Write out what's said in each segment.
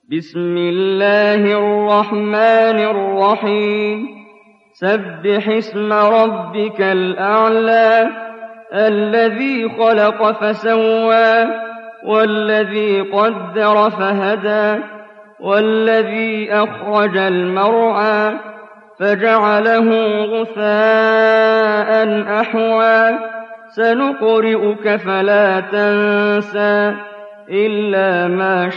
بسم الله الرحمن الرحيم سبح اسم ربك الأعلى الذي خلق فسوى والذي قدر فهدى والذي أخرج المرعى فجعله غثاء أحوى سنقرئك فلا تنسى إلا ما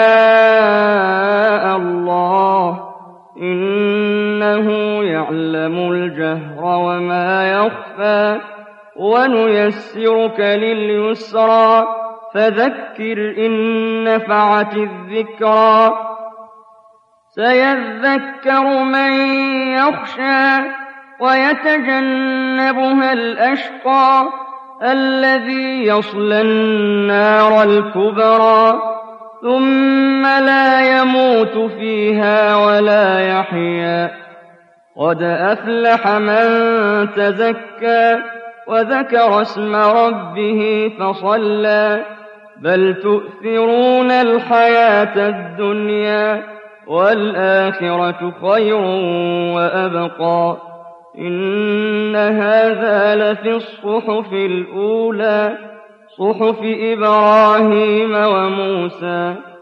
شاء الله إنه يعلم الجهر وما يخفى ونيسرك لليسرى فذكر إن نفعت الذكرى سيذكر من يخشى ويتجنبها الأشقى الذي يصلى النار الكبرى ثم لا يموت فيها ولا يحيا قد أفلح من تزكى وذكر اسم ربه فصلى بل تؤثرون الحياة الدنيا والآخرة خير وأبقى إن هذا لفي الصحف الأولى صحف إبراهيم وموسى